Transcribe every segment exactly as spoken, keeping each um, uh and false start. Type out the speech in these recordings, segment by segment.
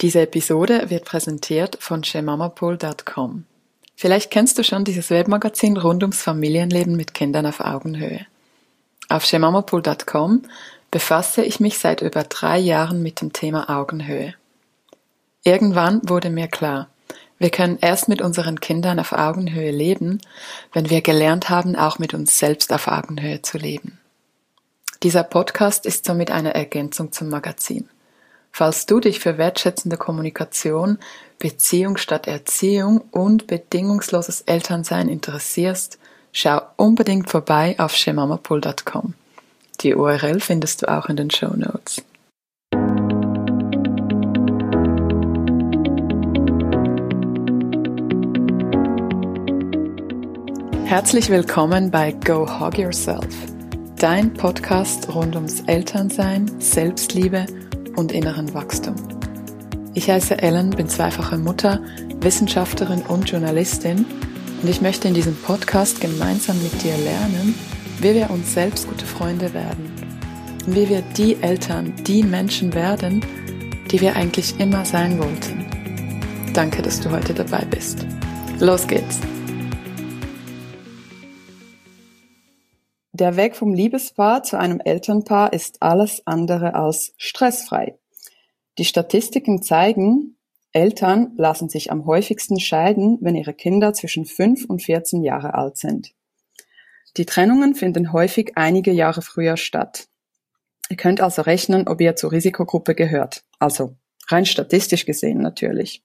Diese Episode wird präsentiert von chez mamapool punkt com. Vielleicht kennst du schon dieses Webmagazin rund ums Familienleben mit Kindern auf Augenhöhe. Auf chez mamapool punkt com befasse ich mich seit über drei Jahren mit dem Thema Augenhöhe. Irgendwann wurde mir klar, wir können erst mit unseren Kindern auf Augenhöhe leben, wenn wir gelernt haben, auch mit uns selbst auf Augenhöhe zu leben. Dieser Podcast ist somit eine Ergänzung zum Magazin. Falls du dich für wertschätzende Kommunikation, Beziehung statt Erziehung und bedingungsloses Elternsein interessierst, schau unbedingt vorbei auf chez mamapool punkt com. Die U R L findest du auch in den Shownotes. Herzlich willkommen bei Go Hug Yourself, dein Podcast rund ums Elternsein, Selbstliebe und inneren Wachstum. Ich heiße Ellen, bin zweifache Mutter, Wissenschaftlerin und Journalistin und ich möchte in diesem Podcast gemeinsam mit dir lernen, wie wir uns selbst gute Freunde werden und wie wir die Eltern, die Menschen werden, die wir eigentlich immer sein wollten. Danke, dass du heute dabei bist. Los geht's! Der Weg vom Liebespaar zu einem Elternpaar ist alles andere als stressfrei. Die Statistiken zeigen, Eltern lassen sich am häufigsten scheiden, wenn ihre Kinder zwischen fünf und vierzehn Jahre alt sind. Die Trennungen finden häufig einige Jahre früher statt. Ihr könnt also rechnen, ob ihr zur Risikogruppe gehört. Also rein statistisch gesehen natürlich.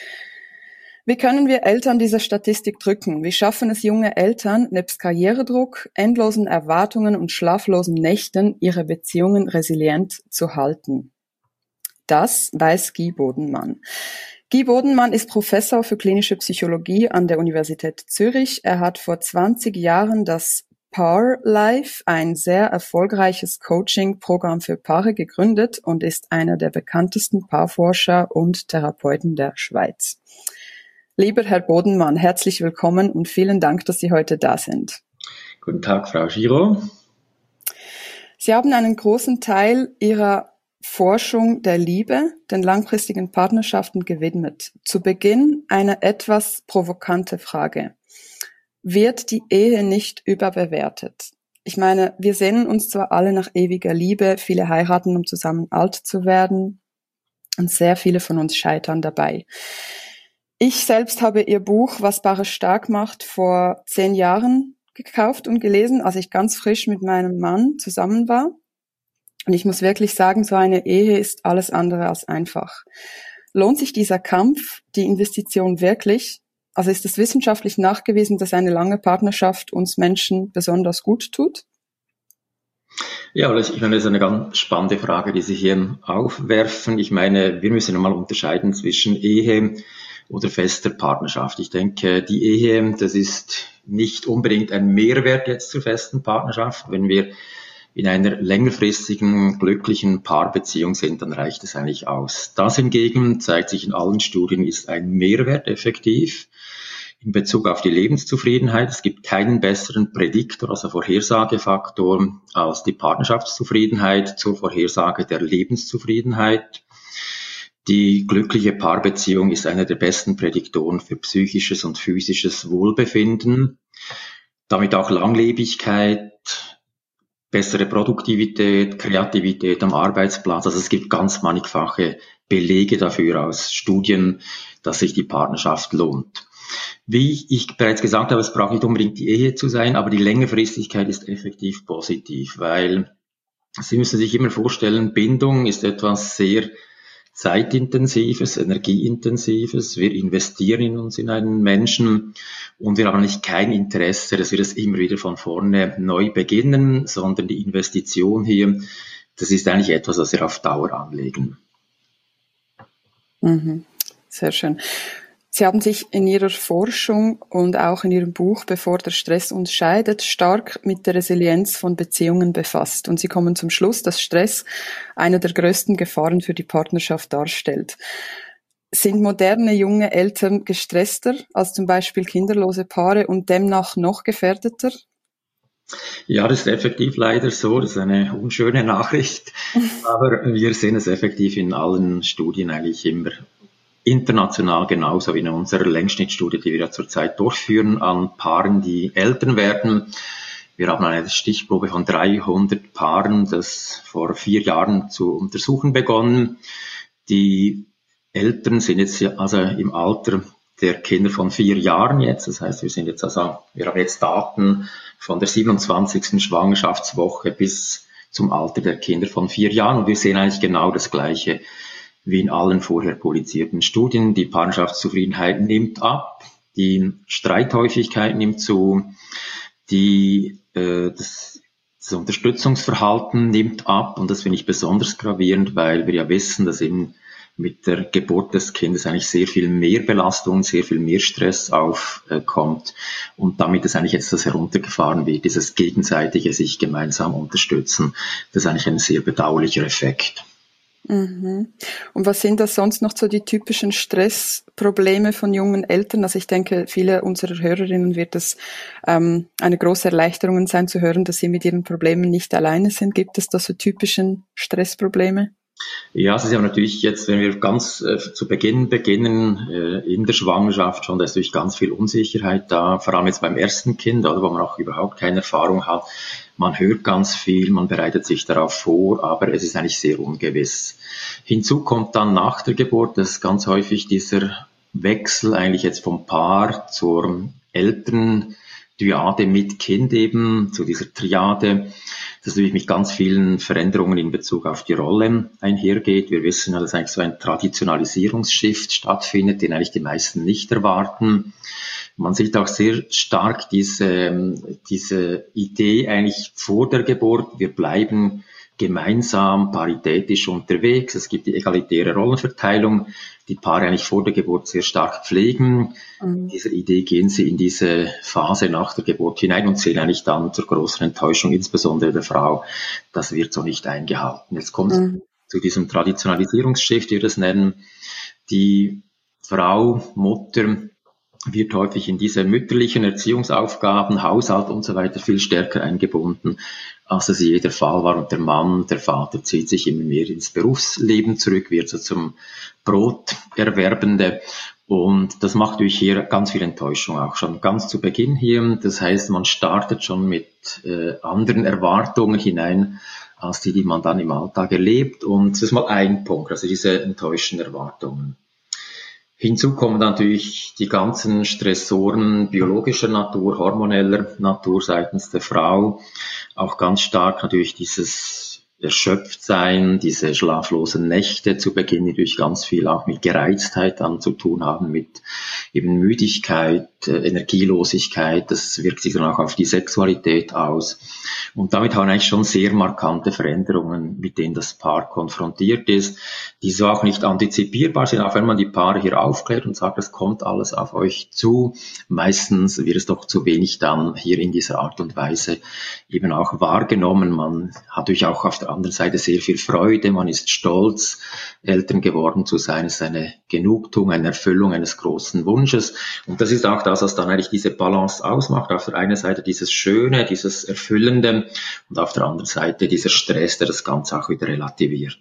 Wie können wir Eltern diese Statistik drücken? Wie schaffen es junge Eltern, nebst Karrieredruck, endlosen Erwartungen und schlaflosen Nächten, ihre Beziehungen resilient zu halten? Das weiß Guy Bodenmann. Guy Bodenmann ist Professor für klinische Psychologie an der Universität Zürich. Er hat vor zwanzig Jahren das Paar Life, ein sehr erfolgreiches Coaching-Programm für Paare, gegründet und ist einer der bekanntesten Paarforscher und Therapeuten der Schweiz. Lieber Herr Bodenmann, herzlich willkommen und vielen Dank, dass Sie heute da sind. Guten Tag, Frau Giro. Sie haben einen großen Teil Ihrer Forschung der Liebe, den langfristigen Partnerschaften gewidmet. Zu Beginn eine etwas provokante Frage. Wird die Ehe nicht überbewertet? Ich meine, wir sehnen uns zwar alle nach ewiger Liebe, viele heiraten, um zusammen alt zu werden, und sehr viele von uns scheitern dabei. Ich selbst habe Ihr Buch Was Paare stark macht vor zehn Jahren gekauft und gelesen, als ich ganz frisch mit meinem Mann zusammen war. Und ich muss wirklich sagen, so eine Ehe ist alles andere als einfach. Lohnt sich dieser Kampf, die Investition wirklich? Also ist es wissenschaftlich nachgewiesen, dass eine lange Partnerschaft uns Menschen besonders gut tut? Ja, ich meine, das ist eine ganz spannende Frage, die Sie hier aufwerfen. Ich meine, wir müssen nochmal unterscheiden zwischen Ehe oder fester Partnerschaft. Ich denke, die Ehe, das ist nicht unbedingt ein Mehrwert jetzt zur festen Partnerschaft. Wenn wir in einer längerfristigen, glücklichen Paarbeziehung sind, dann reicht es eigentlich aus. Das hingegen zeigt sich in allen Studien, ist ein Mehrwert effektiv in Bezug auf die Lebenszufriedenheit. Es gibt keinen besseren Prädiktor, also Vorhersagefaktor, als die Partnerschaftszufriedenheit zur Vorhersage der Lebenszufriedenheit. Die glückliche Paarbeziehung ist einer der besten Prädiktoren für psychisches und physisches Wohlbefinden, damit auch Langlebigkeit, bessere Produktivität, Kreativität am Arbeitsplatz. Also es gibt ganz mannigfache Belege dafür aus Studien, dass sich die Partnerschaft lohnt. Wie ich bereits gesagt habe, es braucht nicht unbedingt die Ehe zu sein, aber die Längerfristigkeit ist effektiv positiv, weil Sie müssen sich immer vorstellen, Bindung ist etwas sehr zeitintensives, energieintensives. Wir investieren in uns, in einen Menschen, und wir haben nicht kein Interesse, dass wir das immer wieder von vorne neu beginnen, sondern die Investition hier, das ist eigentlich etwas, was wir auf Dauer anlegen. Mhm. Sehr schön. Sie haben sich in Ihrer Forschung und auch in Ihrem Buch Bevor der Stress uns scheidet stark mit der Resilienz von Beziehungen befasst. Und Sie kommen zum Schluss, dass Stress eine der größten Gefahren für die Partnerschaft darstellt. Sind moderne junge Eltern gestresster als zum Beispiel kinderlose Paare und demnach noch gefährdeter? Ja, das ist effektiv leider so. Das ist eine unschöne Nachricht. Aber wir sehen es effektiv in allen Studien eigentlich immer international genauso wie in unserer Längsschnittstudie, die wir ja zurzeit durchführen an Paaren, die Eltern werden. Wir haben eine Stichprobe von dreihundert Paaren, das vor vier Jahren zu untersuchen begonnen. Die Eltern sind jetzt also im Alter der Kinder von vier Jahren jetzt. Das heißt, wir sind jetzt also, wir haben jetzt Daten von der siebenundzwanzigsten Schwangerschaftswoche bis zum Alter der Kinder von vier Jahren. Und wir sehen eigentlich genau das Gleiche wie in allen vorher publizierten Studien. Die Partnerschaftszufriedenheit nimmt ab, die Streithäufigkeit nimmt zu, die, äh, das, das Unterstützungsverhalten nimmt ab. Und das finde ich besonders gravierend, weil wir ja wissen, dass eben mit der Geburt des Kindes eigentlich sehr viel mehr Belastung, sehr viel mehr Stress aufkommt und damit ist eigentlich jetzt das heruntergefahren wird, dieses gegenseitige sich gemeinsam unterstützen. Das ist eigentlich ein sehr bedauerlicher Effekt. Mhm. Und was sind da sonst noch so die typischen Stressprobleme von jungen Eltern? Also ich denke, viele unserer Hörerinnen wird es ähm, eine große Erleichterung sein zu hören, dass sie mit ihren Problemen nicht alleine sind. Gibt es da so typischen Stressprobleme? Ja, es ist ja natürlich jetzt, wenn wir ganz äh, zu Beginn beginnen, äh, in der Schwangerschaft schon, da ist natürlich ganz viel Unsicherheit da, vor allem jetzt beim ersten Kind, oder, wo man auch überhaupt keine Erfahrung hat. Man hört ganz viel, man bereitet sich darauf vor, aber es ist eigentlich sehr ungewiss. Hinzu kommt dann nach der Geburt, dass ganz häufig dieser Wechsel eigentlich jetzt vom Paar zur Elterndyade mit Kind eben, zu dieser Triade, das natürlich mit ganz vielen Veränderungen in Bezug auf die Rollen einhergeht. Wir wissen ja, dass eigentlich so ein Traditionalisierungsshift stattfindet, den eigentlich die meisten nicht erwarten. Man sieht auch sehr stark diese, diese Idee eigentlich vor der Geburt, wir bleiben gemeinsam paritätisch unterwegs. Es gibt die egalitäre Rollenverteilung, die Paare eigentlich vor der Geburt sehr stark pflegen. Mhm. Dieser Idee gehen sie in diese Phase nach der Geburt hinein und sehen eigentlich dann zur großen Enttäuschung, insbesondere der Frau, das wird so nicht eingehalten. Jetzt kommt es mhm. zu diesem Traditionalisierungsschiff, wie wir das nennen. Die Frau, Mutter, wird häufig in diese mütterlichen Erziehungsaufgaben, Haushalt und so weiter viel stärker eingebunden, als es je der Fall war. Und der Mann, der Vater, zieht sich immer mehr ins Berufsleben zurück, wird so zum Broterwerbende. Und das macht natürlich hier ganz viel Enttäuschung, auch schon ganz zu Beginn hier. Das heißt, man startet schon mit äh, anderen Erwartungen hinein, als die, die man dann im Alltag erlebt. Und das ist mal ein Punkt, also diese enttäuschenden Erwartungen. Hinzu kommen natürlich die ganzen Stressoren biologischer Natur, hormoneller Natur seitens der Frau. Auch ganz stark natürlich dieses Erschöpftsein, diese schlaflosen Nächte zu Beginn, die natürlich ganz viel auch mit Gereiztheit dann zu tun haben, mit eben Müdigkeit, Energielosigkeit. Das wirkt sich dann auch auf die Sexualität aus. Und damit haben wir eigentlich schon sehr markante Veränderungen, mit denen das Paar konfrontiert ist, die so auch nicht antizipierbar sind, auch wenn man die Paare hier aufklärt und sagt, es kommt alles auf euch zu. Meistens wird es doch zu wenig dann hier in dieser Art und Weise eben auch wahrgenommen. Man hat natürlich auch auf der anderen Seite sehr viel Freude, man ist stolz, Eltern geworden zu sein, ist eine Genugtuung, eine Erfüllung eines großen Wunsches. Und das ist auch das, was dann eigentlich diese Balance ausmacht. Auf der einen Seite dieses Schöne, dieses Erfüllende und auf der anderen Seite dieser Stress, der das Ganze auch wieder relativiert.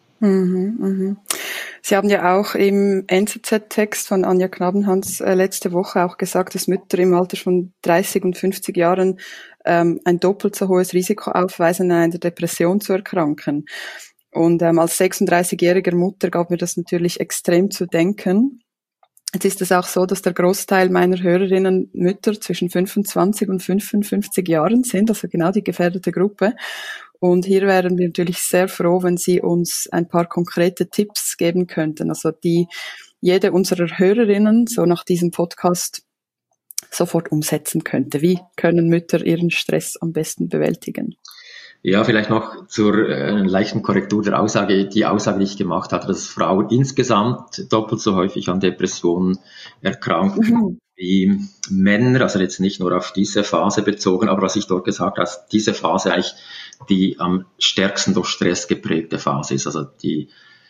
Mhm, mhm. Sie haben ja auch im N Z Z-Text von Anja Knabenhans äh, letzte Woche auch gesagt, dass Mütter im Alter von dreißig und fünfzig Jahren ähm, ein doppelt so hohes Risiko aufweisen, an einer Depression zu erkranken. Und ähm, als sechsunddreißigjähriger Mutter gab mir das natürlich extrem zu denken. Jetzt ist es auch so, dass der Großteil meiner Hörerinnen Mütter zwischen fünfundzwanzig und fünfundfünfzig Jahren sind, also genau die gefährdete Gruppe. Und hier wären wir natürlich sehr froh, wenn Sie uns ein paar konkrete Tipps geben könnten, also die jede unserer Hörerinnen so nach diesem Podcast sofort umsetzen könnte. Wie können Mütter ihren Stress am besten bewältigen? Ja, vielleicht noch zur äh, leichten Korrektur der Aussage. Die Aussage, die ich gemacht hatte, dass Frauen insgesamt doppelt so häufig an Depressionen erkranken mhm. wie Männer, also jetzt nicht nur auf diese Phase bezogen, aber was ich dort gesagt habe, dass diese Phase eigentlich die am stärksten durch Stress geprägte Phase ist. Also die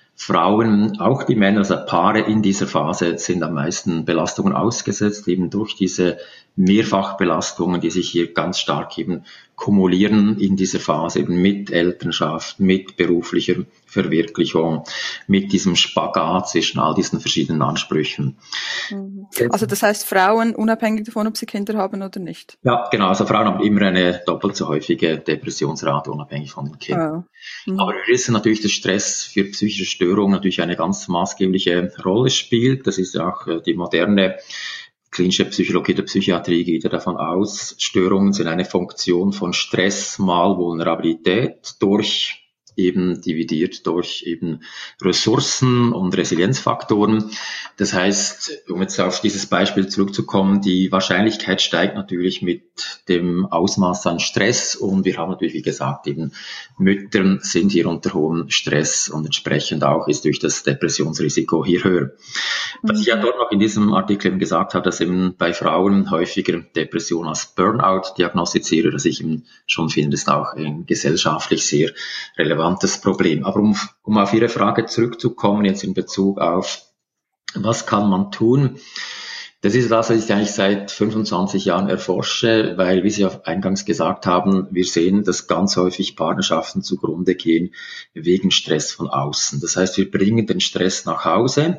Frauen, auch die Männer, also Paare in dieser Phase sind am meisten Belastungen ausgesetzt, eben durch diese Mehrfachbelastungen, die sich hier ganz stark eben kumulieren in dieser Phase eben mit Elternschaft, mit beruflicher Verwirklichung, mit diesem Spagat zwischen all diesen verschiedenen Ansprüchen. Also das heißt Frauen, unabhängig davon, ob sie Kinder haben oder nicht? Ja, genau. Also Frauen haben immer eine doppelt so häufige Depressionsrate, unabhängig von den Kindern. Oh. Mhm. Aber wir wissen natürlich, dass Stress für psychische Störungen natürlich eine ganz maßgebliche Rolle spielt. Das ist auch die moderne klinische Psychologie der Psychiatrie geht ja davon aus, Störungen sind eine Funktion von Stress mal Vulnerabilität durch eben dividiert durch eben Ressourcen und Resilienzfaktoren. Das heißt, um jetzt auf dieses Beispiel zurückzukommen, die Wahrscheinlichkeit steigt natürlich mit dem Ausmaß an Stress und wir haben natürlich, wie gesagt, eben Mütter sind hier unter hohem Stress und entsprechend auch ist durch das Depressionsrisiko hier höher. Was ich ja dort noch in diesem Artikel eben gesagt habe, dass eben bei Frauen häufiger Depression als Burnout diagnostiziere, dass ich eben schon finde, das ist auch ein gesellschaftlich sehr relevant das Problem. Aber um, um auf Ihre Frage zurückzukommen, jetzt in Bezug auf, was kann man tun? Das ist das, was ich eigentlich seit fünfundzwanzig Jahren erforsche, weil, wie Sie auch eingangs gesagt haben, wir sehen, dass ganz häufig Partnerschaften zugrunde gehen wegen Stress von außen. Das heißt, wir bringen den Stress nach Hause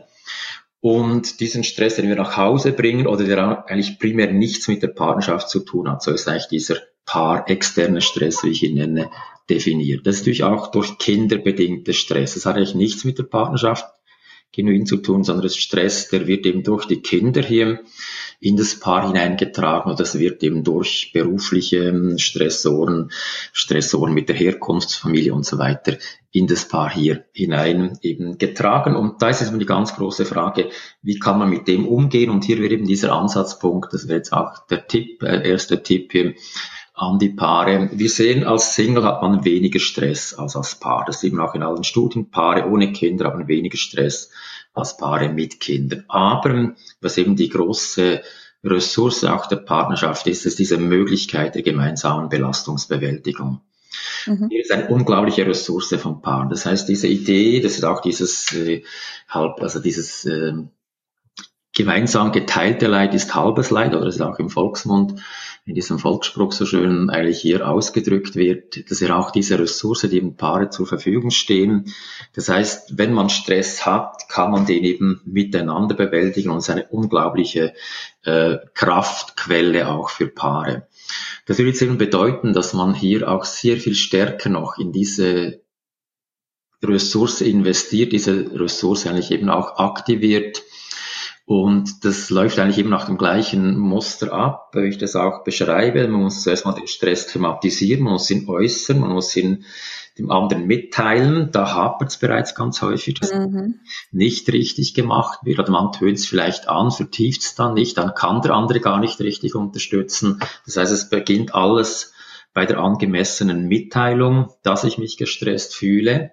und diesen Stress, den wir nach Hause bringen oder der eigentlich primär nichts mit der Partnerschaft zu tun hat, so ist eigentlich dieser paarexterne Stress, wie ich ihn nenne, definiert. Das ist natürlich auch durch Kinder bedingter Stress. Das hat eigentlich nichts mit der Partnerschaft genuin zu tun, sondern das Stress, der wird eben durch die Kinder hier in das Paar hineingetragen und das wird eben durch berufliche Stressoren, Stressoren mit der Herkunftsfamilie und so weiter in das Paar hier hinein eben getragen. Und da ist es immer die ganz große Frage, wie kann man mit dem umgehen? Und hier wäre eben dieser Ansatzpunkt, das wäre jetzt auch der Tipp, äh, erster Tipp hier, an die Paare. Wir sehen, als Single hat man weniger Stress als als Paar. Das sieht man auch in allen Studien. Paare ohne Kinder haben weniger Stress als Paare mit Kindern. Aber was eben die große Ressource auch der Partnerschaft ist, ist diese Möglichkeit der gemeinsamen Belastungsbewältigung. Mhm. Hier ist eine unglaubliche Ressource von Paaren. Das heißt, diese Idee, das ist auch dieses äh, halb, also dieses äh, gemeinsam geteilte Leid ist halbes Leid, oder das ist auch im Volksmund in diesem Volksspruch so schön eigentlich hier ausgedrückt wird, dass ja auch diese Ressource, die eben Paare zur Verfügung stehen. Das heißt, wenn man Stress hat, kann man den eben miteinander bewältigen und es ist eine unglaubliche äh, Kraftquelle auch für Paare. Das würde jetzt eben bedeuten, dass man hier auch sehr viel stärker noch in diese Ressource investiert, diese Ressource eigentlich eben auch aktiviert. Und das läuft eigentlich eben nach dem gleichen Muster ab, wie ich das auch beschreibe. Man muss zuerst mal den Stress thematisieren, man muss ihn äußern, man muss ihn dem anderen mitteilen. Da hapert es bereits ganz häufig, dass mhm. nicht richtig gemacht wird. Oder man tönt es vielleicht an, vertieft es dann nicht, dann kann der andere gar nicht richtig unterstützen. Das heißt, es beginnt alles bei der angemessenen Mitteilung, dass ich mich gestresst fühle.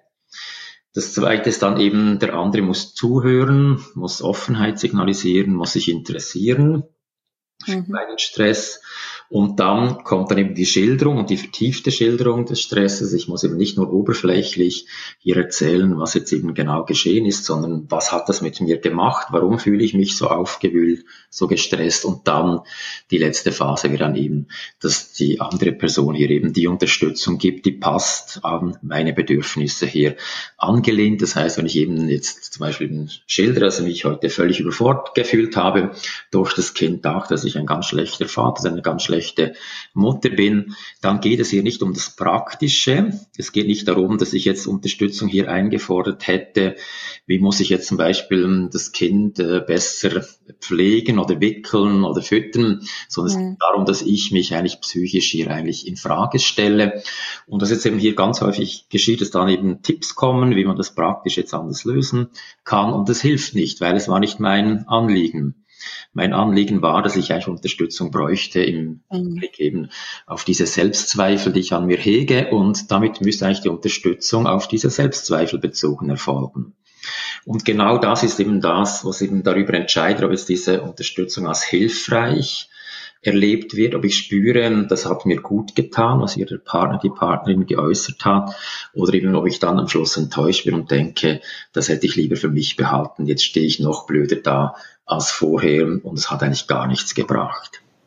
Das Zweite ist dann eben, der andere muss zuhören, muss Offenheit signalisieren, muss sich interessieren für mhm. meinen Stress. Und dann kommt dann eben die Schilderung und die vertiefte Schilderung des Stresses. Ich muss eben nicht nur oberflächlich hier erzählen, was jetzt eben genau geschehen ist, sondern was hat das mit mir gemacht? Warum fühle ich mich so aufgewühlt, so gestresst? Und dann die letzte Phase wäre dann eben, dass die andere Person hier eben die Unterstützung gibt, die passt an meine Bedürfnisse hier angelehnt. Das heißt, wenn ich eben jetzt zum Beispiel schildere, dass ich mich heute völlig überfordert gefühlt habe durch das Kind auch, dass ich ein ganz schlechter Vater, eine ganz schlechte Mutter bin, dann geht es hier nicht um das Praktische. Es geht nicht darum, dass ich jetzt Unterstützung hier eingefordert hätte. Wie muss ich jetzt zum Beispiel das Kind besser pflegen oder wickeln oder füttern, sondern mhm. es geht darum, dass ich mich eigentlich psychisch hier eigentlich in Frage stelle. Und dass jetzt eben hier ganz häufig geschieht, dass dann eben Tipps kommen, wie man das praktisch jetzt anders lösen kann. Und das hilft nicht, weil es war nicht mein Anliegen. Mein Anliegen war, dass ich eigentlich Unterstützung bräuchte im mhm. Blick eben auf diese Selbstzweifel, die ich an mir hege, und damit müsste eigentlich die Unterstützung auf diese Selbstzweifel bezogen erfolgen. Und genau das ist eben das, was eben darüber entscheidet, ob jetzt diese Unterstützung als hilfreich erlebt wird, ob ich spüre, das hat mir gut getan, was hier der Partner, die Partnerin geäußert hat, oder eben ob ich dann am Schluss enttäuscht bin und denke, das hätte ich lieber für mich behalten, jetzt stehe ich noch blöder da als vorher und es hat eigentlich gar nichts gebracht.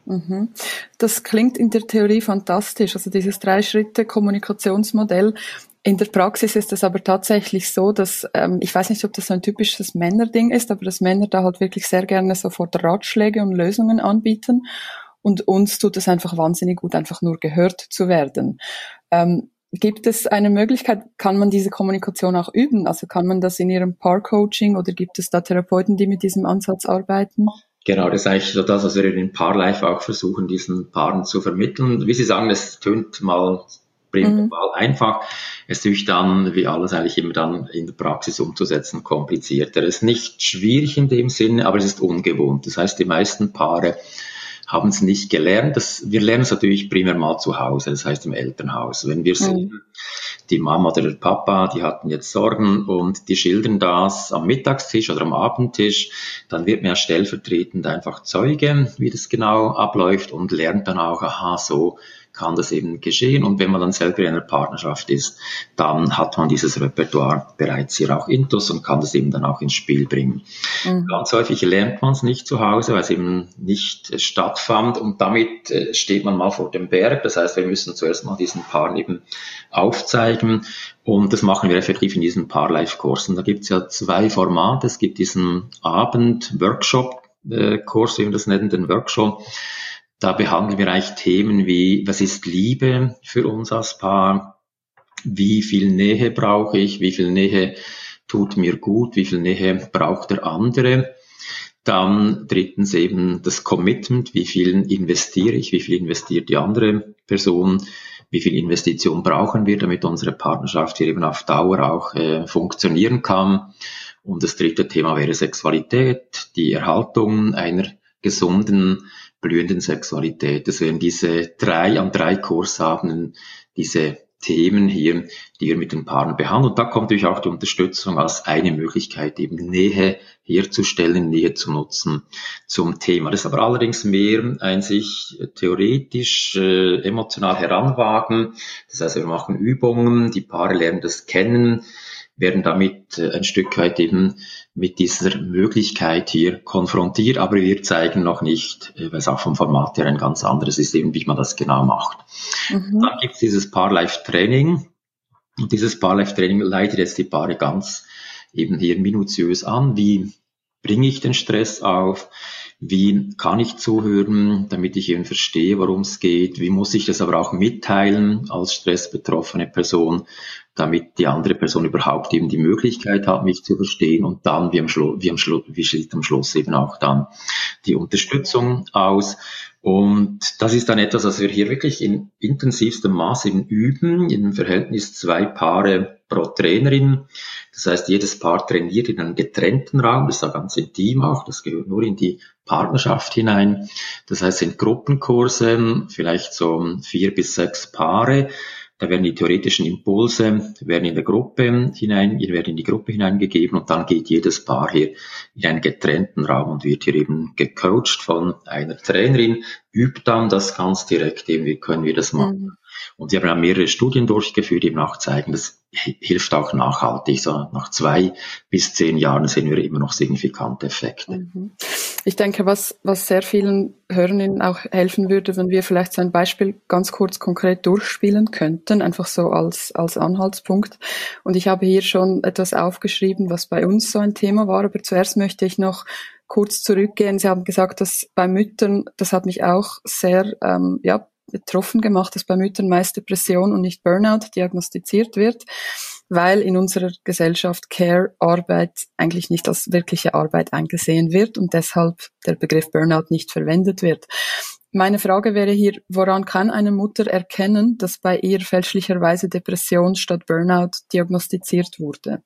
Mhm. Das klingt in der Theorie fantastisch, also dieses Drei-Schritte-Kommunikationsmodell. In der Praxis ist es aber tatsächlich so, dass, ähm, ich weiß nicht, ob das so ein typisches Männerding ist, aber dass Männer da halt wirklich sehr gerne sofort Ratschläge und Lösungen anbieten. Und uns tut es einfach wahnsinnig gut, einfach nur gehört zu werden. Ähm, gibt es eine Möglichkeit, kann man diese Kommunikation auch üben? Also kann man das in Ihrem Paar-Coaching oder gibt es da Therapeuten, die mit diesem Ansatz arbeiten? Genau, das ist eigentlich so das, was wir in Paarlife auch versuchen, diesen Paaren zu vermitteln. Wie Sie sagen, es tönt mal prinzipiell mhm. einfach. Es ist dann, wie alles eigentlich immer dann in der Praxis umzusetzen, komplizierter. Es ist nicht schwierig in dem Sinne, aber es ist ungewohnt. Das heißt, die meisten Paare haben es nicht gelernt. Das, wir lernen es natürlich primär mal zu Hause, das heißt im Elternhaus. Wenn wir sehen, mhm. die Mama oder der Papa, die hatten jetzt Sorgen und die schildern das am Mittagstisch oder am Abendtisch, dann wird man ja stellvertretend einfach Zeuge, wie das genau abläuft und lernt dann auch, aha, so kann das eben geschehen. Und wenn man dann selber in einer Partnerschaft ist, dann hat man dieses Repertoire bereits hier auch intus und kann das eben dann auch ins Spiel bringen. Mhm. Ganz häufig lernt man es nicht zu Hause, weil es eben nicht stattfand und damit steht man mal vor dem Berg. Das heißt, wir müssen zuerst mal diesen Paaren eben aufzeigen und das machen wir effektiv in diesen Paar-Life-Kursen. Da gibt es ja zwei Formate. Es gibt diesen Abend-Workshop-Kurs, wie wir das nennen, den Workshop. Da behandeln wir eigentlich Themen wie, was ist Liebe für uns als Paar? Wie viel Nähe brauche ich? Wie viel Nähe tut mir gut? Wie viel Nähe braucht der andere? Dann drittens eben das Commitment. Wie viel investiere ich? Wie viel investiert die andere Person? Wie viel Investition brauchen wir, damit unsere Partnerschaft hier eben auf Dauer auch äh, funktionieren kann? Und das dritte Thema wäre Sexualität, die Erhaltung einer gesunden, blühenden Sexualität. Das wären diese drei an drei Kursabenden, diese Themen hier, die wir mit den Paaren behandeln. Und da kommt natürlich auch die Unterstützung als eine Möglichkeit, eben Nähe herzustellen, Nähe zu nutzen zum Thema. Das ist aber allerdings mehr ein sich theoretisch, äh, emotional heranwagen. Das heißt, wir machen Übungen, die Paare lernen das kennen, werden damit äh, ein Stück weit eben mit dieser Möglichkeit hier konfrontiert, aber wir zeigen noch nicht, weil es auch vom Format her ein ganz anderes ist, eben wie man das genau macht. Mhm. Dann gibt es dieses Paar-Life-Training und dieses Paar-Life-Training leitet jetzt die Paare ganz eben hier minutiös an. Wie bringe ich den Stress auf? Wie kann ich zuhören, damit ich eben verstehe, worum es geht? Wie muss ich das aber auch mitteilen als stressbetroffene Person, damit die andere Person überhaupt eben die Möglichkeit hat, mich zu verstehen und dann wie am Schluss, wie am Schluss, wie sieht am Schluss eben auch dann die Unterstützung aus. Und das ist dann etwas, was wir hier wirklich in intensivstem Maße üben, in einem Verhältnis zwei Paare pro Trainerin. Das heißt, jedes Paar trainiert in einem getrennten Raum, das ist ja ganz intim auch, das gehört nur in die Partnerschaft hinein. Das heißt, es sind Gruppenkurse, vielleicht so vier bis sechs Paare. Da werden die theoretischen Impulse werden in der Gruppe hinein, werden in die Gruppe hineingegeben und dann geht jedes Paar hier in einen getrennten Raum und wird hier eben gecoacht von einer Trainerin, übt dann das ganz direkt eben, wie können wir das machen. Mhm. Und sie haben auch mehrere Studien durchgeführt, die eben auch zeigen, das hilft auch nachhaltig. So nach zwei bis zehn Jahren sehen wir immer noch signifikante Effekte. Ich denke, was, was sehr vielen Hörerinnen auch helfen würde, wenn wir vielleicht so ein Beispiel ganz kurz konkret durchspielen könnten, einfach so als, als Anhaltspunkt. Und ich habe hier schon etwas aufgeschrieben, was bei uns so ein Thema war, aber zuerst möchte ich noch kurz zurückgehen. Sie haben gesagt, dass bei Müttern, das hat mich auch sehr, ähm, ja, betroffen gemacht, dass bei Müttern meist Depression und nicht Burnout diagnostiziert wird, weil in unserer Gesellschaft Care-Arbeit eigentlich nicht als wirkliche Arbeit angesehen wird und deshalb der Begriff Burnout nicht verwendet wird. Meine Frage wäre hier, woran kann eine Mutter erkennen, dass bei ihr fälschlicherweise Depression statt Burnout diagnostiziert wurde?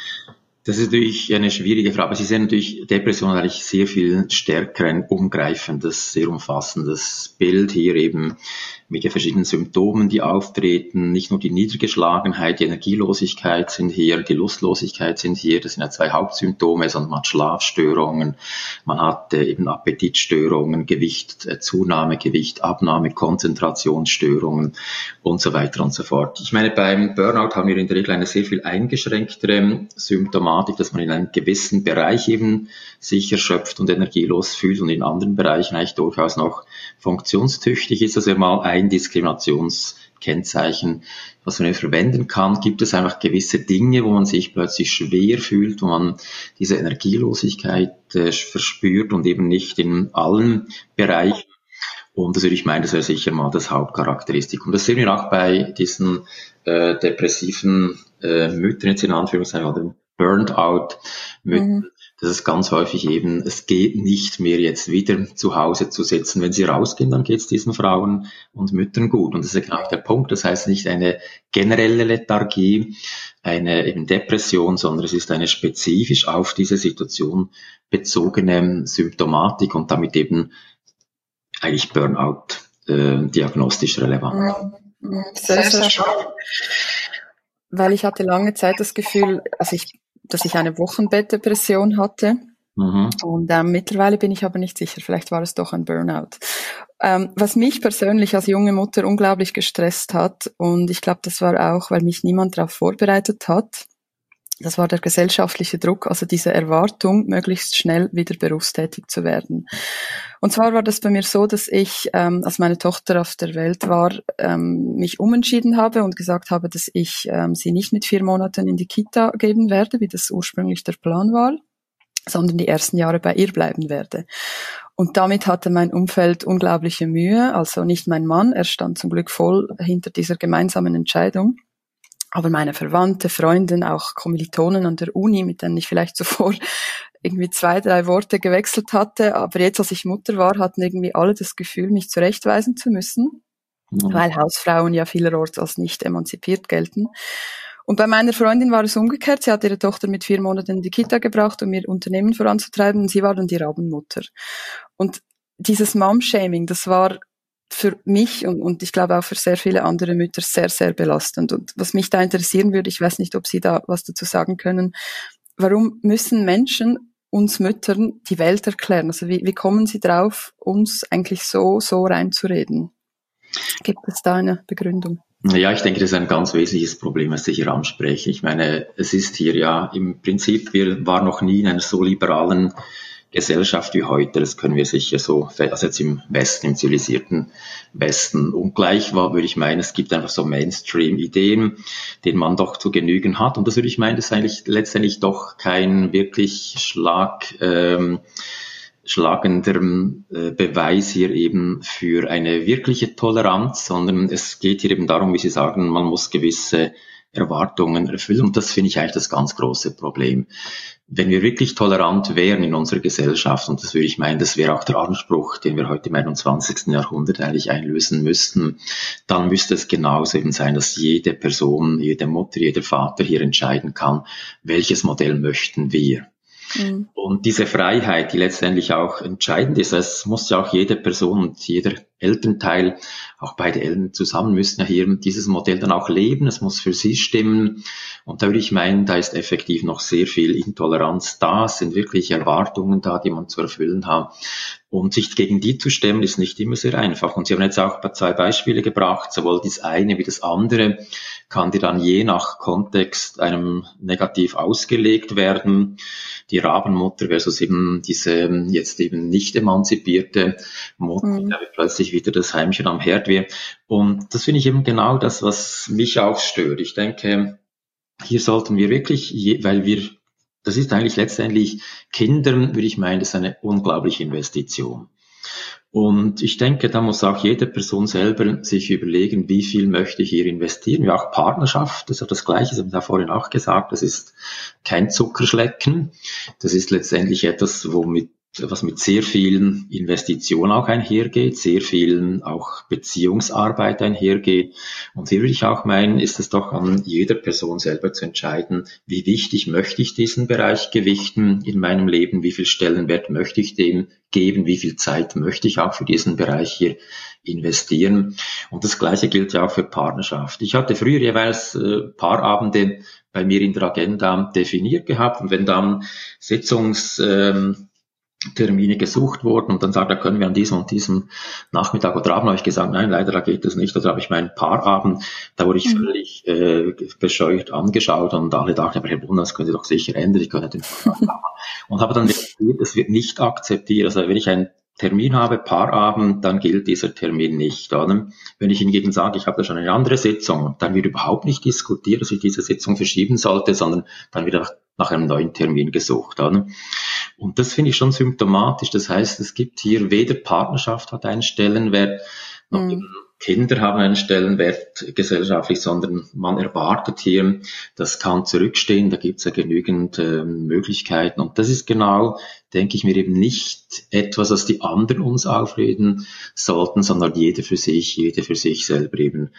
Das ist natürlich eine schwierige Frage. Sie sehen natürlich Depression eigentlich sehr viel stärker, ein umgreifendes, sehr umfassendes Bild hier eben mit den verschiedenen Symptomen, die auftreten. Nicht nur die Niedergeschlagenheit, die Energielosigkeit sind hier, die Lustlosigkeit sind hier. Das sind ja zwei Hauptsymptome, sondern man hat Schlafstörungen, man hat äh, eben Appetitstörungen, Gewichtzunahme, Gewichtabnahme, Konzentrationsstörungen und so weiter und so fort. Ich meine, beim Burnout haben wir in der Regel eine sehr viel eingeschränktere Symptomatik, dass man in einem gewissen Bereich eben sich erschöpft und energielos fühlt und in anderen Bereichen eigentlich durchaus noch funktionstüchtig ist. Das wäre mal ein Diskriminationskennzeichen, was man hier verwenden kann. Gibt es einfach gewisse Dinge, wo man sich plötzlich schwer fühlt, wo man diese Energielosigkeit äh, verspürt und eben nicht in allen Bereichen. Und das würde ich meinen, das wäre sicher mal das Hauptcharakteristik. Und das sehen wir auch bei diesen äh, depressiven äh, Müttern jetzt in Anführungszeichen oder Burnout-Müttern. Mhm. Das ist ganz häufig eben, es geht nicht mehr jetzt wieder zu Hause zu sitzen. Wenn sie rausgehen, dann geht es diesen Frauen und Müttern gut. Und das ist genau der Punkt. Das heißt nicht eine generelle Lethargie, eine eben Depression, sondern es ist eine spezifisch auf diese Situation bezogene Symptomatik und damit eben eigentlich Burnout äh, diagnostisch relevant. Mhm. Sehr, sehr spannend. Weil ich hatte lange Zeit das Gefühl, also ich dass ich eine Wochenbettdepression hatte. Mhm. Und ähm, mittlerweile bin ich aber nicht sicher, vielleicht war es doch ein Burnout. Ähm, was mich persönlich als junge Mutter unglaublich gestresst hat, und ich glaube, das war auch, weil mich niemand darauf vorbereitet hat, das war der gesellschaftliche Druck, also diese Erwartung, möglichst schnell wieder berufstätig zu werden. Und zwar war das bei mir so, dass ich, ähm, als meine Tochter auf der Welt war, ähm, mich umentschieden habe und gesagt habe, dass ich ähm, sie nicht mit vier Monaten in die Kita geben werde, wie das ursprünglich der Plan war, sondern die ersten Jahre bei ihr bleiben werde. Und damit hatte mein Umfeld unglaubliche Mühe, also nicht mein Mann, er stand zum Glück voll hinter dieser gemeinsamen Entscheidung. Aber meine Verwandte, Freundin, auch Kommilitonen an der Uni, mit denen ich vielleicht zuvor irgendwie zwei, drei Worte gewechselt hatte, aber jetzt, als ich Mutter war, hatten irgendwie alle das Gefühl, mich zurechtweisen zu müssen, mhm. weil Hausfrauen ja vielerorts als nicht emanzipiert gelten. Und bei meiner Freundin war es umgekehrt. Sie hat ihre Tochter mit vier Monaten in die Kita gebracht, um ihr Unternehmen voranzutreiben, und sie war dann die Rabenmutter. Und dieses Mom-Shaming, das war für mich und, und ich glaube auch für sehr viele andere Mütter sehr, sehr belastend. Und was mich da interessieren würde, ich weiß nicht, ob Sie da was dazu sagen können, warum müssen Menschen uns Müttern die Welt erklären? Also wie, wie kommen Sie drauf, uns eigentlich so, so reinzureden? Gibt es da eine Begründung? Ja, ich denke, das ist ein ganz wesentliches Problem, was ich hier anspreche. Ich meine, es ist hier ja im Prinzip, wir waren noch nie in einer so liberalen Gesellschaft wie heute, das können wir sicher so, also jetzt im Westen, im zivilisierten Westen. Und gleich war, würde ich meinen, es gibt einfach so Mainstream-Ideen, denen man doch zu genügen hat. Und das würde ich meinen, das ist eigentlich letztendlich doch kein wirklich Schlag, ähm, schlagender äh, Beweis hier eben für eine wirkliche Toleranz, sondern es geht hier eben darum, wie Sie sagen, man muss gewisse Erwartungen erfüllen. Und das finde ich eigentlich das ganz große Problem. Wenn wir wirklich tolerant wären in unserer Gesellschaft, und das würde ich meinen, das wäre auch der Anspruch, den wir heute im einundzwanzigsten Jahrhundert eigentlich einlösen müssten, dann müsste es genauso eben sein, dass jede Person, jede Mutter, jeder Vater hier entscheiden kann, welches Modell möchten wir. Mhm. Und diese Freiheit, die letztendlich auch entscheidend ist, es muss ja auch jede Person und jeder Elternteil, auch beide Eltern zusammen müssen ja hier dieses Modell dann auch leben, es muss für sie stimmen. Und da würde ich meinen, da ist effektiv noch sehr viel Intoleranz da, es sind wirklich Erwartungen da, die man zu erfüllen hat. Und sich gegen die zu stemmen, ist nicht immer sehr einfach. Und Sie haben jetzt auch zwei Beispiele gebracht, sowohl das eine wie das andere kann dir dann je nach Kontext einem negativ ausgelegt werden. Die Rabenmutter versus eben diese jetzt eben nicht emanzipierte Mutter, mhm. da wird plötzlich wieder das Heimchen am Herd wird. Und das finde ich eben genau das, was mich auch stört. Ich denke, hier sollten wir wirklich, weil wir, das ist eigentlich letztendlich Kindern, würde ich meinen, das ist eine unglaubliche Investition. Und ich denke, da muss auch jede Person selber sich überlegen, wie viel möchte ich hier investieren. Ja, auch Partnerschaft, das ist ja das Gleiche, das haben wir da vorhin auch gesagt, das ist kein Zuckerschlecken. Das ist letztendlich etwas, womit was mit sehr vielen Investitionen auch einhergeht, sehr vielen auch Beziehungsarbeit einhergeht. Und hier würde ich auch meinen, ist es doch an jeder Person selber zu entscheiden, wie wichtig möchte ich diesen Bereich gewichten in meinem Leben, wie viel Stellenwert möchte ich dem geben, wie viel Zeit möchte ich auch für diesen Bereich hier investieren. Und das Gleiche gilt ja auch für Partnerschaft. Ich hatte früher jeweils äh, Paarabende bei mir in der Agenda definiert gehabt, und wenn dann Sitzungs ähm, Termine gesucht wurden und dann sagt, da können wir an diesem und diesem Nachmittag oder Abend, habe ich gesagt, nein, leider, da geht das nicht. Oder habe ich meinen Paarabend, da wurde ich völlig äh, bescheuert angeschaut und alle dachten, aber Herr Brunner, das können Sie doch sicher ändern, ich könnte den Paarabend machen. Und habe dann realisiert, es wird nicht akzeptiert. Also wenn ich einen Termin habe, Paarabend, dann gilt dieser Termin nicht. Oder? Wenn ich hingegen sage, ich habe da schon eine andere Sitzung, dann wird überhaupt nicht diskutiert, dass ich diese Sitzung verschieben sollte, sondern dann wird nach, nach einem neuen Termin gesucht. Oder? Und das finde ich schon symptomatisch. Das heißt, es gibt hier weder Partnerschaft hat einen Stellenwert, noch mhm. Kinder haben einen Stellenwert gesellschaftlich, sondern man erwartet hier, das kann zurückstehen, da gibt es ja genügend äh, Möglichkeiten. Und das ist genau, denke ich mir, eben nicht etwas, was die anderen uns aufreden sollten, sondern jeder für sich, jeder für sich selber eben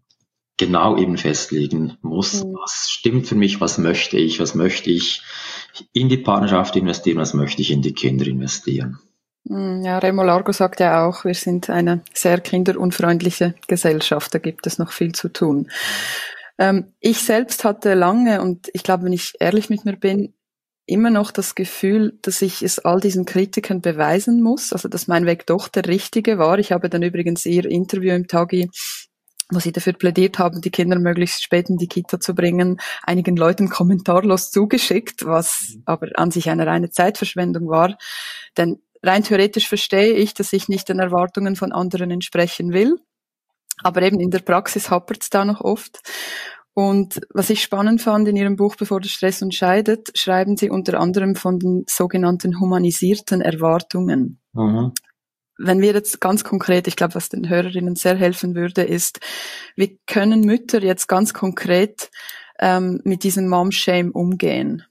genau eben festlegen muss, mhm. was stimmt für mich, was möchte ich, was möchte ich in die Partnerschaft investieren, was möchte ich in die Kinder investieren. Ja, Remo Largo sagt ja auch, wir sind eine sehr kinderunfreundliche Gesellschaft, da gibt es noch viel zu tun. Ähm, ich selbst hatte lange, und ich glaube, wenn ich ehrlich mit mir bin, immer noch das Gefühl, dass ich es all diesen Kritikern beweisen muss, also dass mein Weg doch der richtige war. Ich habe dann übrigens ihr Interview im Tagi, wo sie dafür plädiert haben, die Kinder möglichst spät in die Kita zu bringen, einigen Leuten kommentarlos zugeschickt, was aber an sich eine reine Zeitverschwendung war. Denn rein theoretisch verstehe ich, dass ich nicht den Erwartungen von anderen entsprechen will, aber eben in der Praxis hapert es da noch oft. Und was ich spannend fand in Ihrem Buch Bevor der Stress uns scheidet, schreiben Sie unter anderem von den sogenannten humanisierten Erwartungen. Mhm. Wenn wir jetzt ganz konkret, ich glaube, was den Hörerinnen sehr helfen würde, ist, wie können Mütter jetzt ganz konkret ähm, mit diesem Mom-Shame umgehen?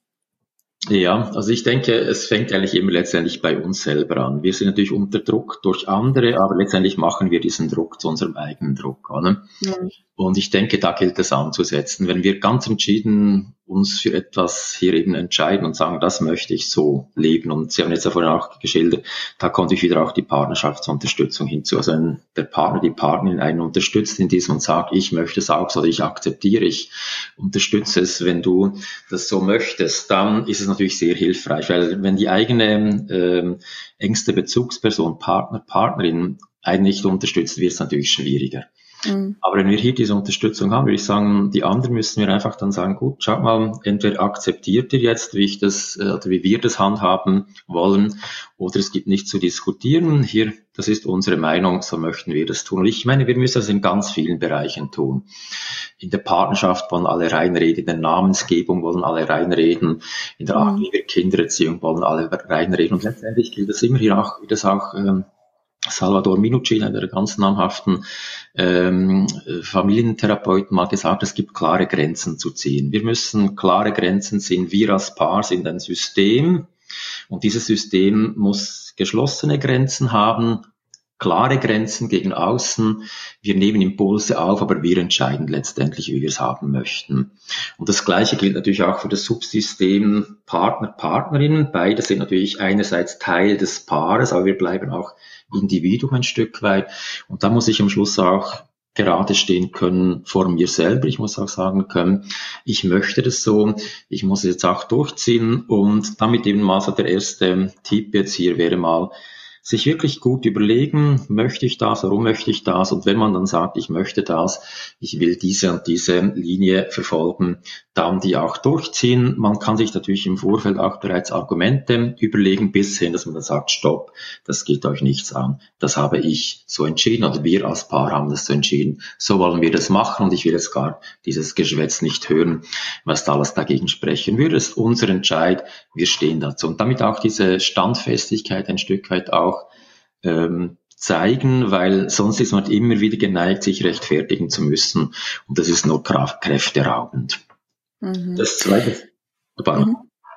Ja, also ich denke, es fängt eigentlich immer letztendlich bei uns selber an. Wir sind natürlich unter Druck durch andere, aber letztendlich machen wir diesen Druck zu unserem eigenen Druck. Oder? Mhm. Und ich denke, da gilt es anzusetzen. Wenn wir ganz entschieden uns für etwas hier eben entscheiden und sagen, das möchte ich so leben. Und Sie haben jetzt ja vorhin auch geschildert, da kommt ich wieder auch die Partnerschaftsunterstützung hinzu. Also wenn der Partner, die Partnerin einen unterstützt in diesem und sagt, ich möchte es auch so, oder ich akzeptiere, ich unterstütze es, wenn du das so möchtest, dann ist es natürlich sehr hilfreich, weil wenn die eigene ähm, engste Bezugsperson, Partner, Partnerin einen nicht unterstützt, wird es natürlich schwieriger. Mhm. Aber wenn wir hier diese Unterstützung haben, würde ich sagen, die anderen müssen wir einfach dann sagen, gut, schaut mal, entweder akzeptiert ihr jetzt, wie ich das, oder wie wir das handhaben wollen, oder es gibt nichts zu diskutieren. Hier, das ist unsere Meinung, so möchten wir das tun. Und ich meine, wir müssen das in ganz vielen Bereichen tun. In der Partnerschaft wollen alle reinreden, in der Namensgebung wollen alle reinreden, in der Art, wie wir Kindererziehung wollen alle reinreden. Und letztendlich gilt das immer hier auch, wie das auch, ähm, Salvador Minuchin, einer der ganz namhaften ähm, Familientherapeuten, mal gesagt, es gibt klare Grenzen zu ziehen. Wir müssen klare Grenzen ziehen. Wir als Paar sind ein System und dieses System muss geschlossene Grenzen haben, klare Grenzen gegen außen. Wir nehmen Impulse auf, aber wir entscheiden letztendlich, wie wir es haben möchten. Und das Gleiche gilt natürlich auch für das Subsystem Partner, Partnerin. Beide sind natürlich einerseits Teil des Paares, aber wir bleiben auch Individuum ein Stück weit. Und da muss ich am Schluss auch gerade stehen können vor mir selber. Ich muss auch sagen können, ich möchte das so, ich muss es jetzt auch durchziehen. Und damit eben mal so der erste Tipp jetzt hier wäre mal, sich wirklich gut überlegen, möchte ich das, warum möchte ich das? Und wenn man dann sagt, ich möchte das, ich will diese und diese Linie verfolgen, dann die auch durchziehen. Man kann sich natürlich im Vorfeld auch bereits Argumente überlegen, bis hin, dass man dann sagt, stopp, das geht euch nichts an. Das habe ich so entschieden, oder wir als Paar haben das so entschieden. So wollen wir das machen und ich will jetzt gar dieses Geschwätz nicht hören, was da alles dagegen sprechen würde. Das ist unser Entscheid, wir stehen dazu. Und damit auch diese Standfestigkeit ein Stück weit auch ähm, zeigen, weil sonst ist man immer wieder geneigt, sich rechtfertigen zu müssen. Und das ist nur kräfteraubend. Mhm. Das Zweite, mhm.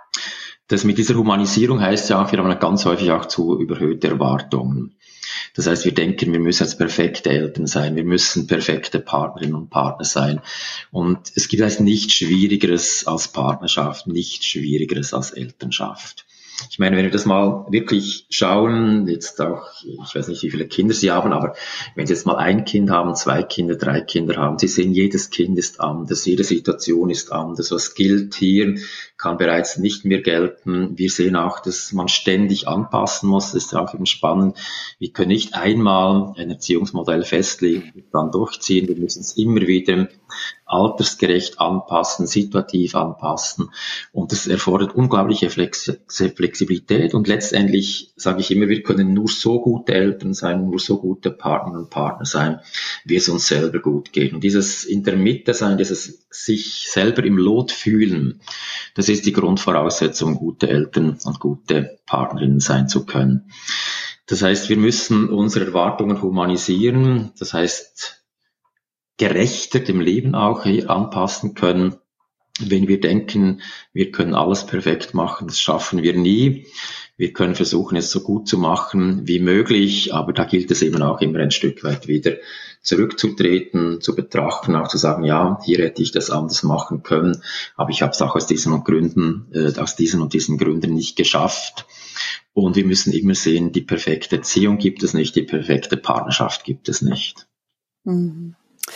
das mit dieser Humanisierung heißt ja auch, wir haben ganz häufig auch zu überhöhte Erwartungen. Das heißt, wir denken, wir müssen jetzt perfekte Eltern sein, wir müssen perfekte Partnerinnen und Partner sein. Und es gibt also nichts Schwierigeres als Partnerschaft, nichts Schwierigeres als Elternschaft. Ich meine, wenn wir das mal wirklich schauen, jetzt auch, ich weiß nicht, wie viele Kinder Sie haben, aber wenn Sie jetzt mal ein Kind haben, zwei Kinder, drei Kinder haben, Sie sehen, jedes Kind ist anders, jede Situation ist anders. Was gilt hier, kann bereits nicht mehr gelten. Wir sehen auch, dass man ständig anpassen muss. Das ist auch eben spannend. Wir können nicht einmal ein Erziehungsmodell festlegen und dann durchziehen. Wir müssen es immer wieder altersgerecht anpassen, situativ anpassen. Und das erfordert unglaubliche Flex- Flexibilität. Und letztendlich sage ich immer, wir können nur so gute Eltern sein, nur so gute Partner und Partner sein, wie es uns selber gut geht. Und dieses in der Mitte sein, dieses sich selber im Lot fühlen, das ist die Grundvoraussetzung, gute Eltern und gute Partnerinnen sein zu können. Das heißt, wir müssen unsere Erwartungen humanisieren. Das heißt, gerechter dem Leben auch hier anpassen können. Wenn wir denken, wir können alles perfekt machen, das schaffen wir nie. Wir können versuchen, es so gut zu machen wie möglich, aber da gilt es eben auch immer ein Stück weit wieder zurückzutreten, zu betrachten, auch zu sagen, ja, hier hätte ich das anders machen können, aber ich habe es auch aus diesen und Gründen, äh, aus diesen und diesen Gründen nicht geschafft. Und wir müssen immer sehen, die perfekte Erziehung gibt es nicht, die perfekte Partnerschaft gibt es nicht. Mhm.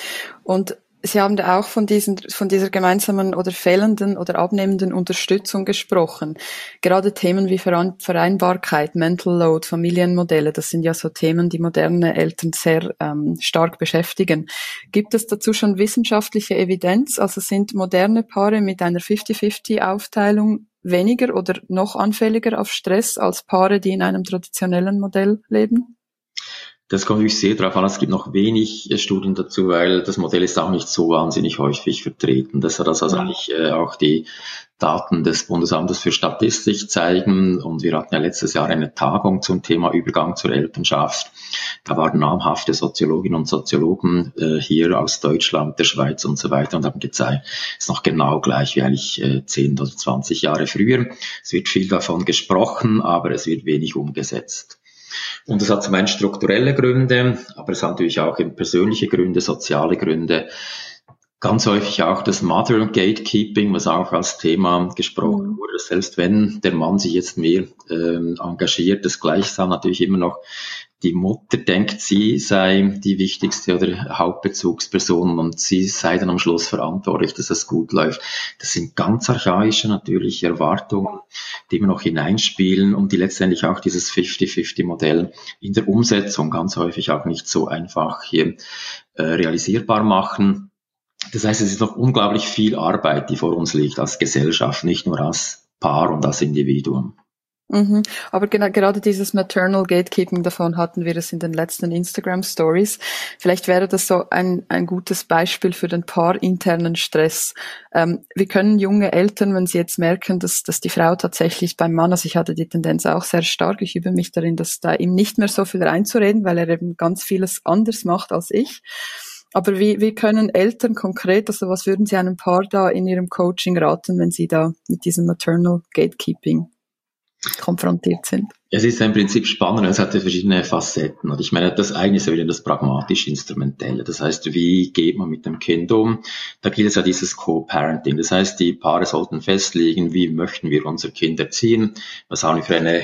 Und Sie haben da auch von diesen, von dieser gemeinsamen oder fehlenden oder abnehmenden Unterstützung gesprochen. Gerade Themen wie Vereinbarkeit, Mental Load, Familienmodelle, das sind ja so Themen, die moderne Eltern sehr ähm, stark beschäftigen. Gibt es dazu schon wissenschaftliche Evidenz? Also sind moderne Paare mit einer fünfzig fünfzig Aufteilung weniger oder noch anfälliger auf Stress als Paare, die in einem traditionellen Modell leben? Das kommt natürlich sehr darauf an, es gibt noch wenig äh, Studien dazu, weil das Modell ist auch nicht so wahnsinnig häufig vertreten. Das hat also eigentlich äh, auch die Daten des Bundesamtes für Statistik zeigen. Und wir hatten ja letztes Jahr eine Tagung zum Thema Übergang zur Elternschaft. Da waren namhafte Soziologinnen und Soziologen äh, hier aus Deutschland, der Schweiz und so weiter und haben gezeigt, es ist noch genau gleich wie eigentlich äh, zehn oder zwanzig Jahre früher. Es wird viel davon gesprochen, aber es wird wenig umgesetzt. Und das hat zum einen strukturelle Gründe, aber es hat natürlich auch eben persönliche Gründe, soziale Gründe. Ganz häufig auch das Mother Gatekeeping, was auch als Thema gesprochen mhm. wurde. Selbst wenn der Mann sich jetzt mehr ähm, engagiert, das gleichsam natürlich immer noch die Mutter denkt, sie sei die wichtigste oder Hauptbezugsperson und sie sei dann am Schluss verantwortlich, dass es gut läuft. Das sind ganz archaische natürlich Erwartungen, die immer noch hineinspielen und die letztendlich auch dieses fünfzig fünfzig Modell in der Umsetzung ganz häufig auch nicht so einfach hier äh, realisierbar machen. Das heißt, es ist noch unglaublich viel Arbeit, die vor uns liegt als Gesellschaft, nicht nur als Paar und als Individuum. Mhm. Aber genau, gerade dieses Maternal Gatekeeping, davon hatten wir es in den letzten Instagram Stories. Vielleicht wäre das so ein, ein gutes Beispiel für den paarinternen Stress. Ähm, wir können junge Eltern, wenn sie jetzt merken, dass, dass die Frau tatsächlich beim Mann, also ich hatte die Tendenz auch sehr stark, ich übe mich darin, dass da ihm nicht mehr so viel reinzureden, weil er eben ganz vieles anders macht als ich. Aber wie, wie können Eltern konkret, also was würden Sie einem Paar da in Ihrem Coaching raten, wenn Sie da mit diesem Maternal Gatekeeping konfrontiert sind? Es ist im Prinzip spannend, es hat ja verschiedene Facetten. Und ich meine, das eine ist ja wieder das pragmatisch-instrumentelle. Das heißt, wie geht man mit dem Kind um? Da gilt es ja dieses Co-Parenting. Das heißt, die Paare sollten festlegen, wie möchten wir unser Kind erziehen? Was haben wir für eine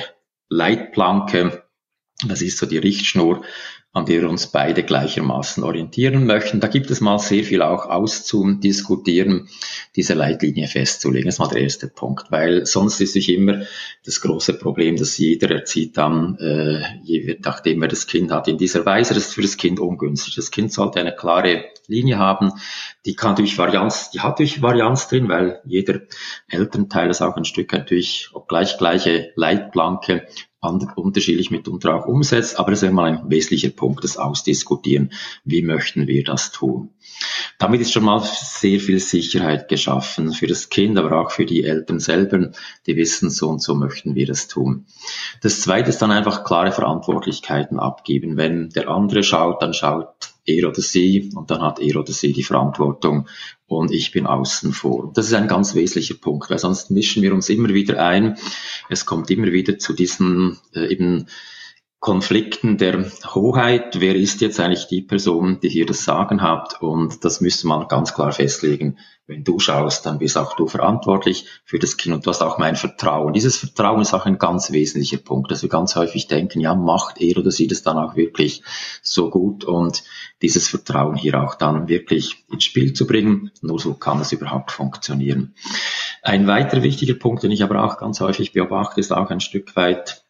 Leitplanke? Das ist so die Richtschnur, an der wir uns beide gleichermaßen orientieren möchten. Da gibt es mal sehr viel auch auszudiskutieren, diese Leitlinie festzulegen. Das ist mal der erste Punkt, weil sonst ist sich immer das große Problem, dass jeder erzieht dann, äh, je nachdem er das Kind hat, in dieser Weise. Das ist für das Kind ungünstig. Das Kind sollte eine klare Linie haben. Die kann durch Varianz, die hat durch Varianz drin, weil jeder Elternteil das auch ein Stück natürlich, obgleich gleiche Leitplanke, unterschiedlich mitunter auch umsetzt, aber das ist einmal ein wesentlicher Punkt, das Ausdiskutieren. Wie möchten wir das tun? Damit ist schon mal sehr viel Sicherheit geschaffen für das Kind, aber auch für die Eltern selber, die wissen, so und so möchten wir das tun. Das Zweite ist dann einfach klare Verantwortlichkeiten abgeben. Wenn der andere schaut, dann schaut er oder sie und dann hat er oder sie die Verantwortung und ich bin außen vor. Das ist ein ganz wesentlicher Punkt, weil sonst mischen wir uns immer wieder ein. Es kommt immer wieder zu diesen äh, eben Konflikten der Hoheit. Wer ist jetzt eigentlich die Person, die hier das Sagen hat? Und das müsste man ganz klar festlegen. Wenn du schaust, dann bist auch du verantwortlich für das Kind und du hast auch mein Vertrauen. Dieses Vertrauen ist auch ein ganz wesentlicher Punkt, dass wir ganz häufig denken, ja, macht er oder sie das dann auch wirklich so gut, und dieses Vertrauen hier auch dann wirklich ins Spiel zu bringen. Nur so kann es überhaupt funktionieren. Ein weiterer wichtiger Punkt, den ich aber auch ganz häufig beobachte, ist auch ein Stück weit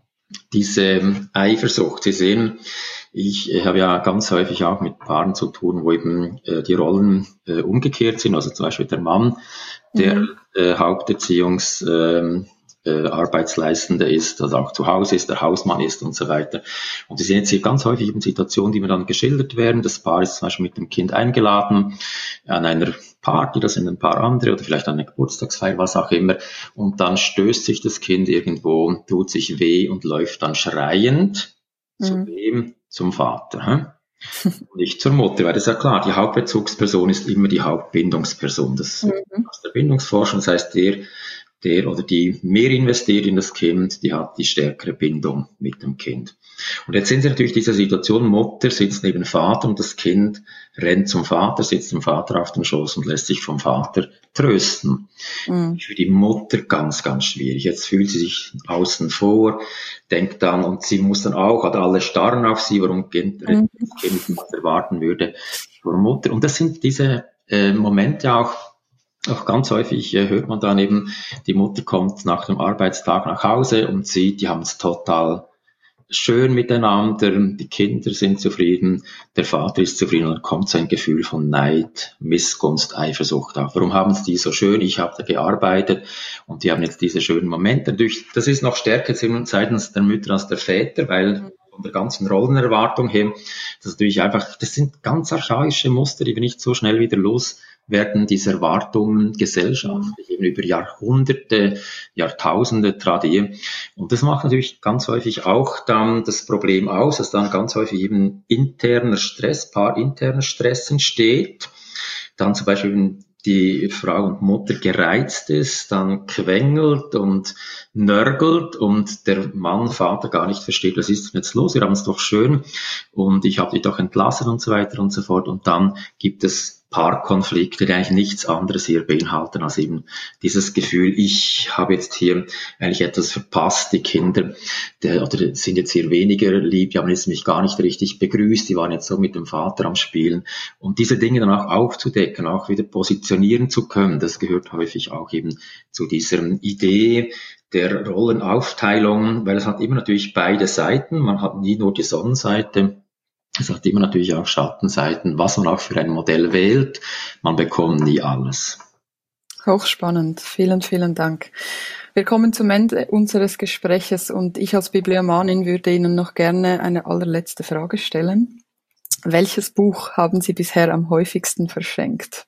diese Eifersucht. Sie sehen, ich habe ja ganz häufig auch mit Paaren zu tun, wo eben äh, die Rollen äh, umgekehrt sind. Also zum Beispiel der Mann, der mhm. äh, Haupterziehungs äh, äh, Arbeitsleistende ist, also auch zu Hause ist, der Hausmann ist und so weiter. Und Sie sehen jetzt hier ganz häufig eben Situationen, die mir dann geschildert werden. Das Paar ist zum Beispiel mit dem Kind eingeladen an einer Party, da sind ein paar andere oder vielleicht an einer Geburtstagsfeier, was auch immer. Und dann stößt sich das Kind irgendwo, tut sich weh und läuft dann schreiend mhm. zu wem? Zum Vater. Hm? Nicht zur Mutter, weil das ist ja klar, die Hauptbezugsperson ist immer die Hauptbindungsperson. Das mhm. aus der Bindungsforschung, das heißt, der der oder die mehr investiert in das Kind, die hat die stärkere Bindung mit dem Kind. Und jetzt sind Sie natürlich diese Situation, Mutter sitzt neben Vater und das Kind rennt zum Vater, sitzt dem Vater auf den Schoß und lässt sich vom Vater trösten. Mhm. Für die Mutter ganz, ganz schwierig. Jetzt fühlt sie sich außen vor, denkt dann, und sie muss dann auch, oder alle starren auf sie, warum Kind, mhm. das Kind was erwarten würde vor Mutter. Und das sind diese äh, Momente auch, Auch ganz häufig äh, hört man dann eben, die Mutter kommt nach dem Arbeitstag nach Hause und sieht, die haben es total schön miteinander, die Kinder sind zufrieden, der Vater ist zufrieden, und dann kommt so ein Gefühl von Neid, Missgunst, Eifersucht auf. Warum haben es die so schön? Ich habe da gearbeitet und die haben jetzt diese schönen Momente. Das ist noch stärker seitens der Mütter als der Väter, weil von der ganzen Rollenerwartung her, das ist natürlich einfach, das sind ganz archaische Muster, die wir nicht so schnell wieder los werden, diese Erwartungen gesellschaftlich eben über Jahrhunderte, Jahrtausende tradieren. Und das macht natürlich ganz häufig auch dann das Problem aus, dass dann ganz häufig eben interner Stress, paarinterner Stress entsteht. Dann zum Beispiel die Frau und Mutter gereizt ist, dann quengelt und nörgelt und der Mann, Vater gar nicht versteht, was ist denn jetzt los, wir haben es doch schön und ich habe dich doch entlassen und so weiter und so fort. Und dann gibt es Paarkonflikte, die eigentlich nichts anderes hier beinhalten als eben dieses Gefühl, ich habe jetzt hier eigentlich etwas verpasst, die Kinder die, oder sind jetzt hier weniger lieb, die haben jetzt mich gar nicht richtig begrüßt, die waren jetzt so mit dem Vater am Spielen. Und diese Dinge dann auch aufzudecken, auch wieder positionieren zu können, das gehört häufig auch eben zu dieser Idee der Rollenaufteilung, weil es hat immer natürlich beide Seiten, man hat nie nur die Sonnenseite. Es hat immer natürlich auch Schattenseiten, was man auch für ein Modell wählt. Man bekommt nie alles. Hochspannend. Vielen, vielen Dank. Wir kommen zum Ende unseres Gespräches und ich als Bibliomanin würde Ihnen noch gerne eine allerletzte Frage stellen. Welches Buch haben Sie bisher am häufigsten verschenkt?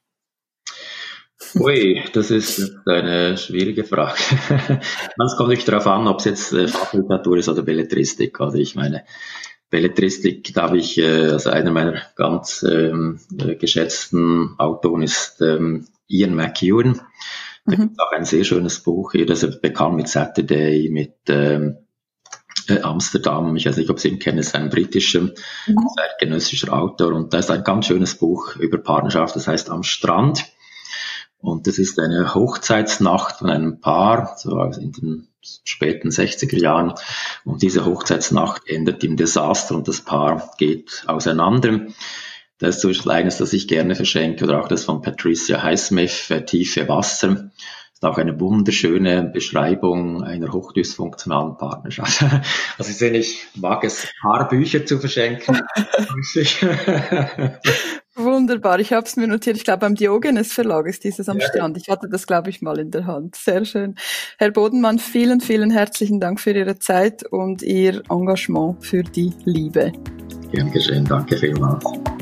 Ui, das ist eine schwierige Frage. Es kommt nicht darauf an, ob es jetzt Fachliteratur ist oder Belletristik. Also ich meine, Belletristik, da habe ich, äh, also einer meiner ganz ähm, geschätzten Autoren ist ähm, Ian McEwan. Da mhm. gibt es auch ein sehr schönes Buch hier, das er bekam mit Saturday, mit ähm, äh, Amsterdam. Ich weiß nicht, ob Sie ihn kennen, ist ein britischer, mhm. zeitgenössischer Autor. Und da ist ein ganz schönes Buch über Partnerschaft, das heißt Am Strand. Und das ist eine Hochzeitsnacht von einem Paar, so in den späten sechziger Jahren. Und diese Hochzeitsnacht endet im Desaster und das Paar geht auseinander. Das ist zum Beispiel eines, das ich gerne verschenke, oder auch das von Patricia Highsmith, Tiefe Wasser. Das ist auch eine wunderschöne Beschreibung einer hochdysfunktionalen Partnerschaft. Also ich sehe, ich mag es, Paarbücher zu verschenken. Wunderbar, ich habe es mir notiert. Ich glaube, beim Diogenes Verlag ist dieses am ja. Strand. Ich hatte das, glaube ich, mal in der Hand. Sehr schön. Herr Bodenmann, vielen, vielen herzlichen Dank für Ihre Zeit und Ihr Engagement für die Liebe. Gern geschehen, danke vielmals.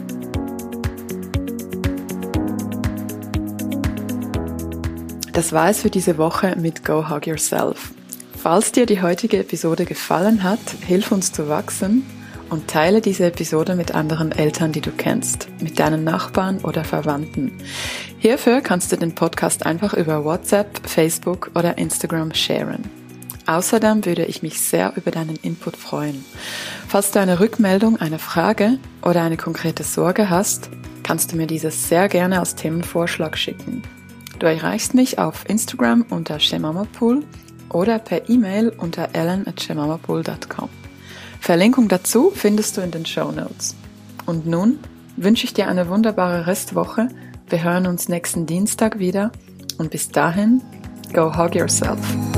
Das war es für diese Woche mit Go Hug Yourself. Falls dir die heutige Episode gefallen hat, hilf uns zu wachsen und teile diese Episode mit anderen Eltern, die du kennst, mit deinen Nachbarn oder Verwandten. Hierfür kannst du den Podcast einfach über WhatsApp, Facebook oder Instagram sharen. Außerdem würde ich mich sehr über deinen Input freuen. Falls du eine Rückmeldung, eine Frage oder eine konkrete Sorge hast, kannst du mir dieses sehr gerne als Themenvorschlag schicken. Du erreichst mich auf Instagram unter shemamapool oder per E-Mail unter ellen at shemamapool dot com. Verlinkung dazu findest du in den Shownotes. Und nun wünsche ich dir eine wunderbare Restwoche. Wir hören uns nächsten Dienstag wieder und bis dahin, go hug yourself.